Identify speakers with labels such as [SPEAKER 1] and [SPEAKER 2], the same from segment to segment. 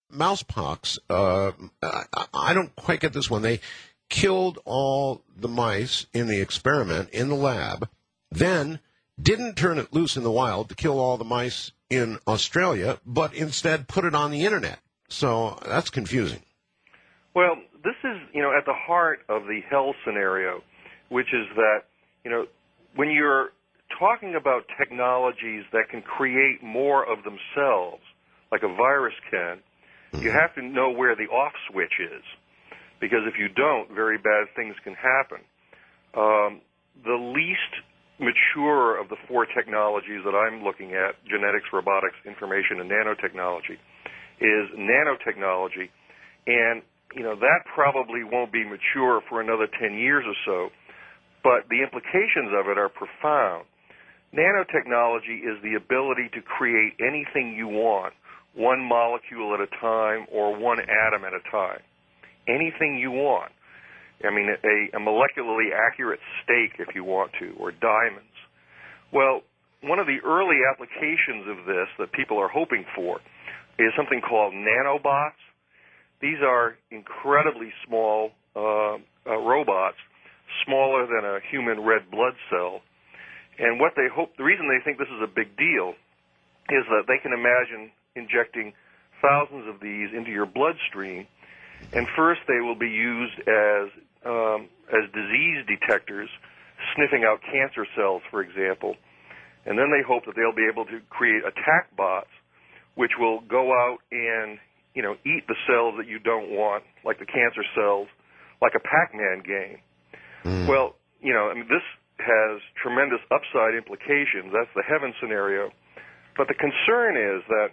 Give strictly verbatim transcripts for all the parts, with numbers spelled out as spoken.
[SPEAKER 1] mousepox, uh, I, I don't quite get this one. They killed all the mice in the experiment in the lab, then didn't turn it loose in the wild to kill all the mice in Australia, but instead put it on the internet. So that's confusing.
[SPEAKER 2] Well, this is, you know, at the heart of the hell scenario, which is that, you know, when you're talking about technologies that can create more of themselves, like a virus can, mm-hmm. you have to know where the off switch is, because if you don't, very bad things can happen. Um, the least mature of the four technologies that I'm looking at, genetics, robotics, information, and nanotechnology, is nanotechnology, and, you know, that probably won't be mature for another ten years or so, but the implications of it are profound. Nanotechnology is the ability to create anything you want, one molecule at a time or one atom at a time. Anything you want. I mean, a, a molecularly accurate steak, if you want to, or diamonds. Well, one of the early applications of this that people are hoping for is something called nanobots. These are incredibly small uh, uh, robots, smaller than a human red blood cell. And what they hope, the reason they think this is a big deal is that they can imagine injecting thousands of these into your bloodstream, and first they will be used as um, as disease detectors, sniffing out cancer cells, for example. And then they hope that they'll be able to create attack bots, which will go out and, you know, eat the cells that you don't want, like the cancer cells, like a Pac-Man game. Mm. Well, you know, I mean, this has tremendous upside implications. That's the heaven scenario. But the concern is that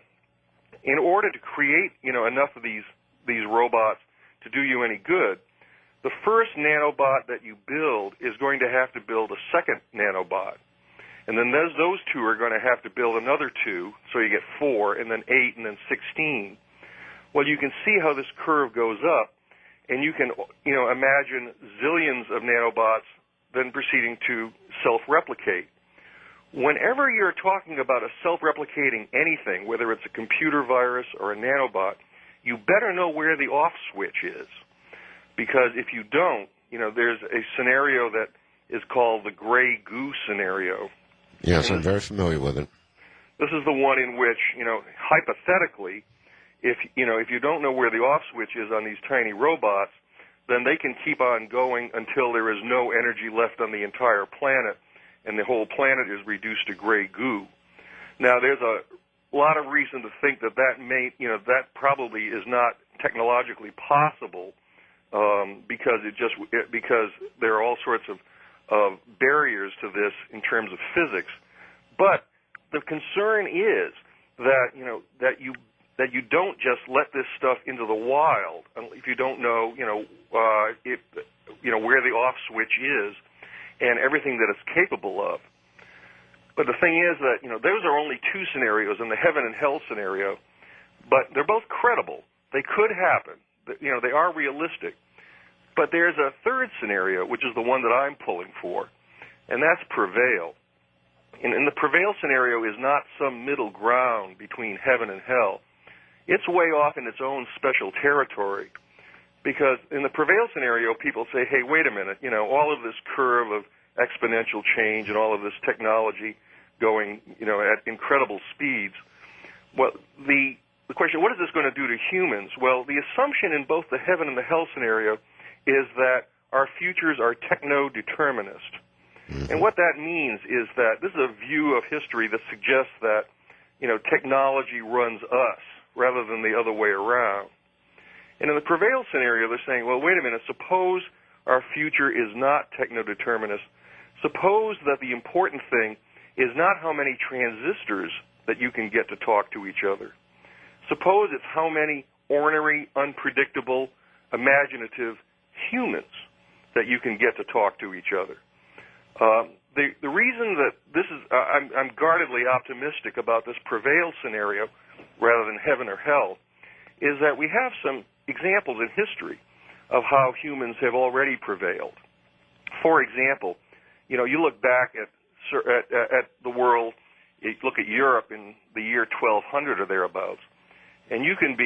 [SPEAKER 2] in order to create, you know, enough of these these robots to do you any good, the first nanobot that you build is going to have to build a second nanobot. And then those, those two are going to have to build another two, so you get four, and then eight, and then sixteen. Well, you can see how this curve goes up, and you can, you know, imagine zillions of nanobots then proceeding to self-replicate. Whenever you're talking about a self-replicating anything, whether it's a computer virus or a nanobot, you better know where the off switch is. Because if you don't, you know, there's a scenario that is called the gray goo scenario.
[SPEAKER 1] Yes, I'm very familiar with it.
[SPEAKER 2] This is the one in which, you know, hypothetically, if, you know, if you don't know where the off switch is on these tiny robots, then they can keep on going until there is no energy left on the entire planet, and the whole planet is reduced to gray goo. Now, there's a lot of reason to think that that may, you know, that probably is not technologically possible, um, because it just it, because there are all sorts of, of barriers to this in terms of physics. But the concern is that, you know, that you that you don't just let this stuff into the wild if you don't know, you know, uh, if, you know, where the off switch is and everything that it's capable of. But the thing is that, you know, those are only two scenarios in the heaven and hell scenario, but they're both credible. They could happen. You know, they are realistic. But there's a third scenario, which is the one that I'm pulling for, and that's prevail. And, and the prevail scenario is not some middle ground between heaven and hell. It's way off in its own special territory, because in the prevail scenario, people say, hey, wait a minute, you know, all of this curve of exponential change and all of this technology going, you know, at incredible speeds. Well, the, the question, what is this going to do to humans? Well, the assumption in both the heaven and the hell scenario is that our futures are techno-determinist. Mm-hmm. And what that means is that this is a view of history that suggests that, you know, technology runs us rather than the other way around. And in the prevail scenario, they're saying, well, wait a minute, suppose our future is not techno-determinist. Suppose that the important thing is not how many transistors that you can get to talk to each other. Suppose it's how many ornery, unpredictable, imaginative humans that you can get to talk to each other. Um, the, the reason that this is, uh, I'm, I'm guardedly optimistic about this prevail scenario rather than heaven or hell, is that we have some examples in history of how humans have already prevailed. For example, you know, you look back at at, at the world, you look at Europe in the year twelve hundred or thereabouts, and you can be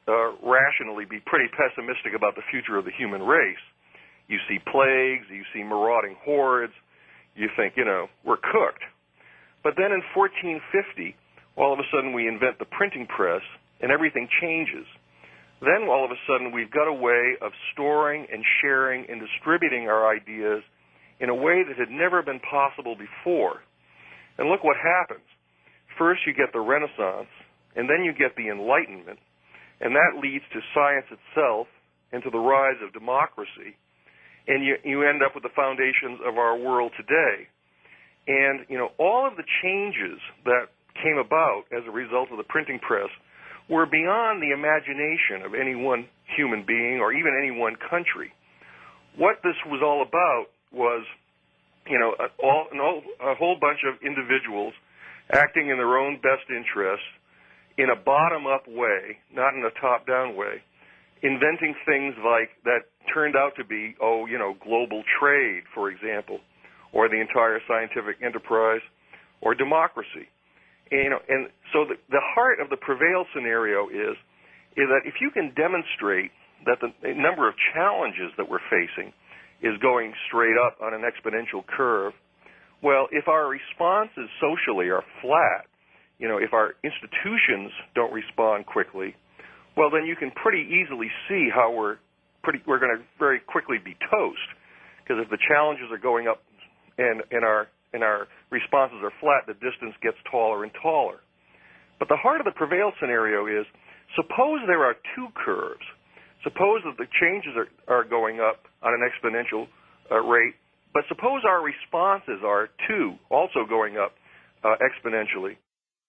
[SPEAKER 2] uh, rationally be pretty pessimistic about the future of the human race. You see plagues, you see marauding hordes, you think, you know, we're cooked. But then in fourteen fifty, all of a sudden we invent the printing press and everything changes. Then all of a sudden we've got a way of storing and sharing and distributing our ideas in a way that had never been possible before. And look what happens. First you get the Renaissance, and then you get the Enlightenment, and that leads to science itself and to the rise of democracy. And you, you end up with the foundations of our world today. And, you know, all of the changes that came about as a result of the printing press were beyond the imagination of any one human being or even any one country. What this was all about was, you know, a, all, an all, a whole bunch of individuals acting in their own best interests in a bottom-up way, not in a top-down way, inventing things like that turned out to be, oh, you know, global trade, for example, or the entire scientific enterprise, or democracy. And, you know, and so the, the heart of the Prevail scenario is, is that if you can demonstrate that the number of challenges that we're facing is going straight up on an exponential curve, well, if our responses socially are flat, you know, if our institutions don't respond quickly, well, then you can pretty easily see how we're pretty we're going to very quickly be toast. Because if the challenges are going up and, and our and our responses are flat, the distance gets taller and taller. But the heart of the Prevail scenario is, suppose there are two curves. Suppose that the changes are, are going up on an exponential uh, rate, but suppose our responses are, too, also going up uh, exponentially.